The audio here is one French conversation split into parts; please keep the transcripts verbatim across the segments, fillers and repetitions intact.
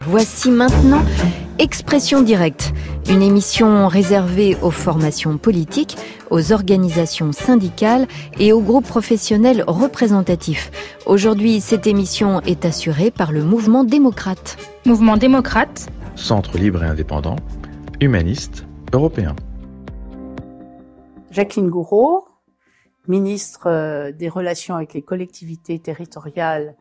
Voici maintenant Expression directe, une émission réservée aux formations politiques, aux organisations syndicales et aux groupes professionnels représentatifs. Aujourd'hui, cette émission est assurée par le Mouvement démocrate. Mouvement démocrate. Centre libre et indépendant, humaniste, européen. Jacqueline Gouraud, ministre des Relations avec les collectivités territoriales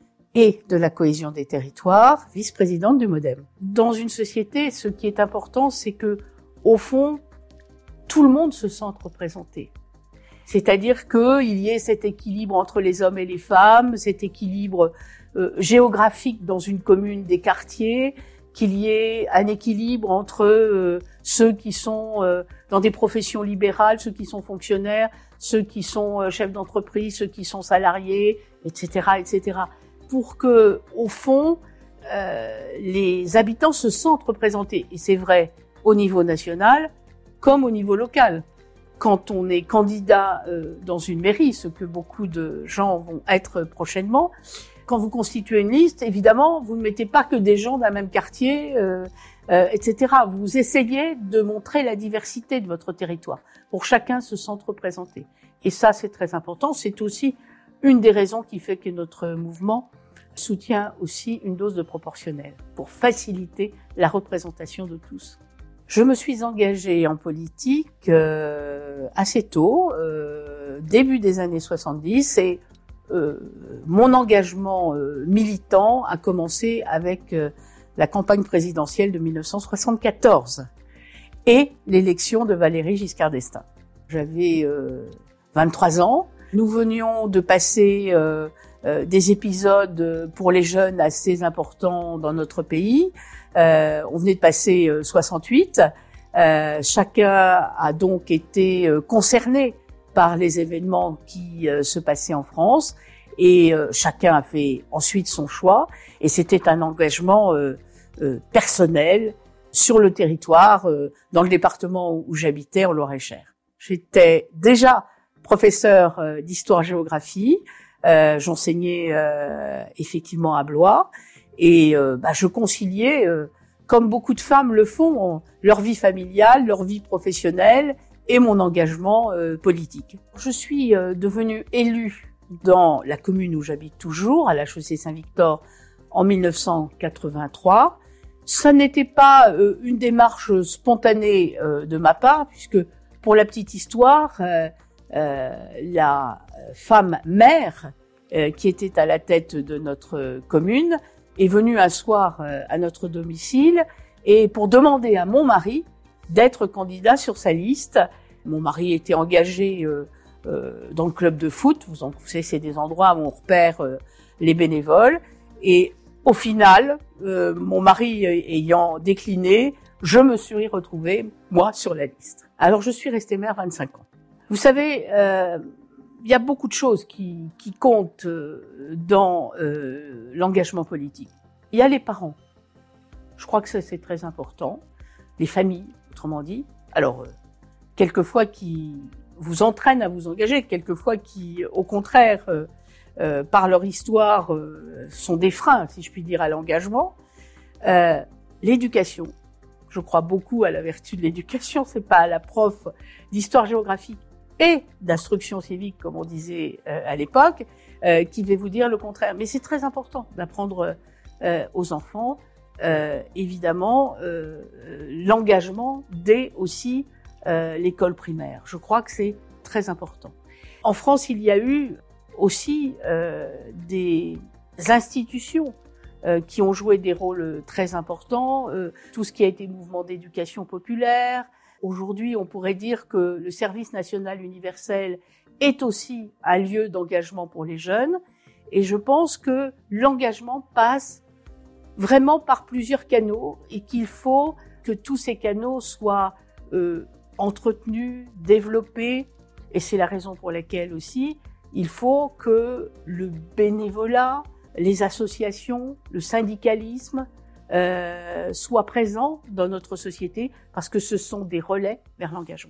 et de la cohésion des territoires, vice-présidente du MoDem. Dans une société, ce qui est important, c'est que, au fond, tout le monde se sente représenté. C'est-à-dire qu'il y ait cet équilibre entre les hommes et les femmes, cet équilibre euh, géographique dans une commune des quartiers, qu'il y ait un équilibre entre euh, ceux qui sont euh, dans des professions libérales, ceux qui sont fonctionnaires, ceux qui sont euh, chefs d'entreprise, ceux qui sont salariés, et cetera, et cetera. Pour que, au fond, euh, les habitants se sentent représentés. Et c'est vrai au niveau national comme au niveau local. Quand on est candidat euh, dans une mairie, ce que beaucoup de gens vont être prochainement, quand vous constituez une liste, évidemment, vous ne mettez pas que des gens d'un même quartier, euh, euh, et cetera. Vous essayez de montrer la diversité de votre territoire, pour chacun se sentir représenté. Et ça, c'est très important. C'est aussi une des raisons qui fait que notre mouvement soutient aussi une dose de proportionnel pour faciliter la représentation de tous. Je me suis engagée en politique euh, assez tôt, euh, début des années soixante-dix, et euh, mon engagement euh, militant a commencé avec euh, la campagne présidentielle de mille neuf cent soixante-quatorze et l'élection de Valéry Giscard d'Estaing. J'avais euh, vingt-trois ans. Nous venions de passer euh, euh, des épisodes pour les jeunes assez importants dans notre pays. Euh, on venait de passer euh, soixante-huit. Euh, chacun a donc été euh, concerné par les événements qui euh, se passaient en France et euh, chacun a fait ensuite son choix. Et c'était un engagement euh, euh, personnel sur le territoire, euh, dans le département où j'habitais, en Loir-et-Cher. J'étais déjà professeur euh, d'histoire-géographie, euh, j'enseignais euh, effectivement à Blois, et euh, bah, je conciliais, euh, comme beaucoup de femmes le font, leur vie familiale, leur vie professionnelle et mon engagement euh, politique. Je suis euh, devenue élue dans la commune où j'habite toujours, à la chaussée Saint-Victor, en mille neuf cent quatre-vingt-trois. Ça n'était pas euh, une démarche spontanée euh, de ma part, puisque pour la petite histoire, euh, Euh, la femme maire euh, qui était à la tête de notre commune est venue un soir euh, à notre domicile et pour demander à mon mari d'être candidat sur sa liste. Mon mari était engagé euh, euh, dans le club de foot. Vous en savez, c'est des endroits où on repère euh, les bénévoles. Et au final, euh, mon mari ayant décliné, je me suis retrouvée, moi, sur la liste. Alors, je suis restée maire vingt-cinq ans. Vous savez, euh, il y a beaucoup de choses qui, qui comptent euh, dans euh, l'engagement politique. Il y a les parents. Je crois que ça, c'est très important. Les familles, autrement dit. Alors, euh, quelquefois qui vous entraînent à vous engager, quelquefois qui, au contraire, euh, euh, par leur histoire, euh, sont des freins, si je puis dire, à l'engagement. Euh, l'éducation. Je crois beaucoup à la vertu de l'éducation. C'est pas à la prof d'histoire-géographie et d'instruction civique, comme on disait euh, à l'époque, euh, qui va vous dire le contraire. Mais c'est très important d'apprendre euh, aux enfants, euh, évidemment, euh, l'engagement dès aussi euh, l'école primaire. Je crois que c'est très important. En France, il y a eu aussi euh, des institutions euh, qui ont joué des rôles très importants, euh, tout ce qui a été mouvement d'éducation populaire. Aujourd'hui, on pourrait dire que le service national universel est aussi un lieu d'engagement pour les jeunes. Et je pense que l'engagement passe vraiment par plusieurs canaux et qu'il faut que tous ces canaux soient euh, entretenus, développés. Et c'est la raison pour laquelle aussi, il faut que le bénévolat, les associations, le syndicalisme, Euh, soit présent dans notre société parce que ce sont des relais vers l'engagement.